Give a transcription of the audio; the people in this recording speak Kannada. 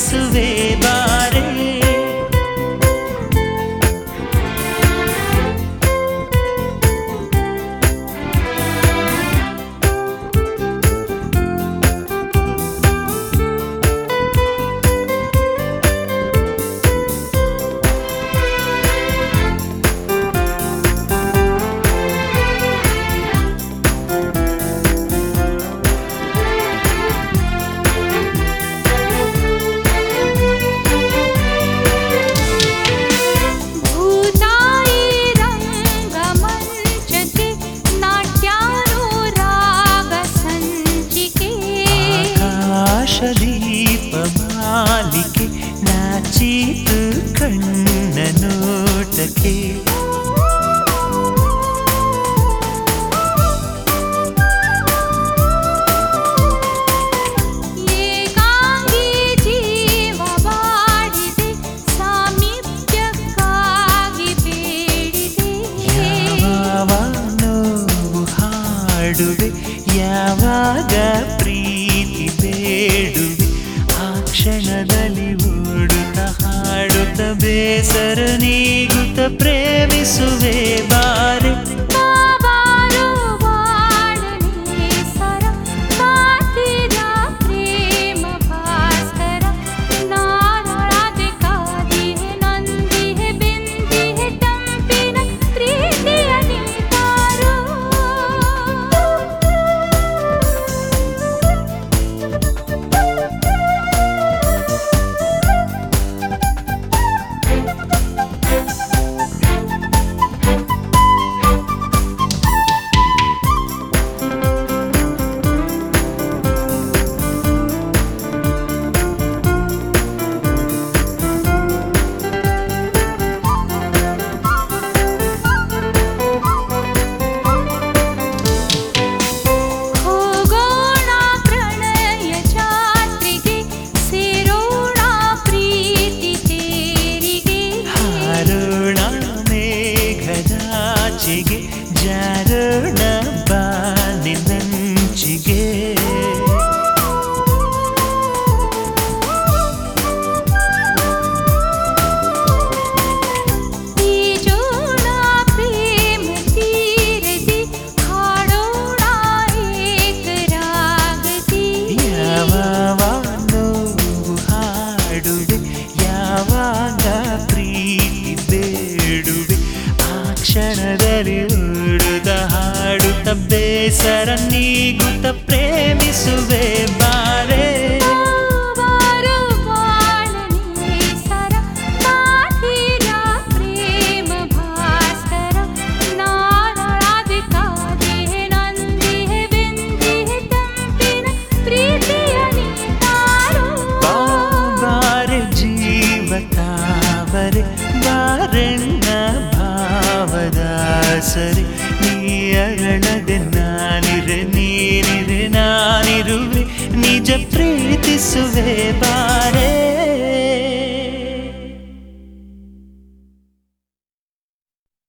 ಪ್ರೇಮಿಸುವೆ ಬಾರೆ. ದೀಪಮಾಲಿಕೆ ನಾಚೀತು ಕಣ್ಣ ನೋಟಕ್ಕೆ. ಏಕಾಂಗಿ ಜೀವ ಬಾಡಿದೆ ಸಾಮೀಪ್ಯಕ್ಕಾಗಿ ಬೇಡಿದೆ. ಯಾವ ನೋವು ಹಾಡುವೆ ಯಾವಾಗ ಪ್ರೀತಿ ಬೇಡುವೆ. ಆ ಕ್ಷಣದಲ್ಲಿ ಓಡುತ್ತ ಹಾಡುತ್ತ ಬೇಸರ ನೀಗುತ್ತ ಪ್ರೇಮಿಸುವೆ ಬಾರೆ. ಬಾಬಾರೋ ಬಾಳನೆ ಸರ ಮಾತಿದ ಪ್ರೇಮ ಭಾಸ್ಕರ. ನಾನೊಳದೆ ಕಾದಿಹೆ ನೊಂದಿಹೆ ಬೆಂದಿಹೆ ತಂಪಿನ ಪ್ರೀತಿಯ ನಿಂತಾರೋ. ಜಾರೋಣ ಬಾನಿನಂಚಿಗೆ. ಈಜೋಣ ಪ್ರೇಮ ತೀರದಿ ಹಾಡೋಣ ಏಕರಾಗದಿ. ಯಾವ ನೋವು ಹಾಡುವೆ ಯಾವಾಗ ಪ್ರೀತಿ ಬೇಡುವೆ. ಆ ಕ್ಷಣದಲ್ಲಿ ಓಡುತ್ತ ಹಾಡುತ್ತ ಬೇಸರ ನೀಗುತ್ತ ಪ್ರೇಮಿಸುವೆ ಬಾರೆ. ಬಾಬಾರೋ ಬಾಳನೆ ಸರ ಮಾತಿದ ಪ್ರೇಮ ಭಾಸ್ಕರ. ನಾನೊಳದೆ ಕಾದಿಹೆ ನೊಂದಿಹೆ ಬೆಂದಿಹೆ ತಂಪಿನ ಪ್ರೀತಿಯ ನಿಂತಾರೋ. ಬಾರೆ ಜೀವ ತಾವರೆ ಬಾರೆನ್ನ ಭಾವದಾಸರೆ. ನೀ ಅರಳದೆ ನಾನಿರೆ ನೀನಿರೆ ನಾನಿರುವೆ ನಿಜ ಪ್ರೀತಿಸುವೆ ಬಾರೆ.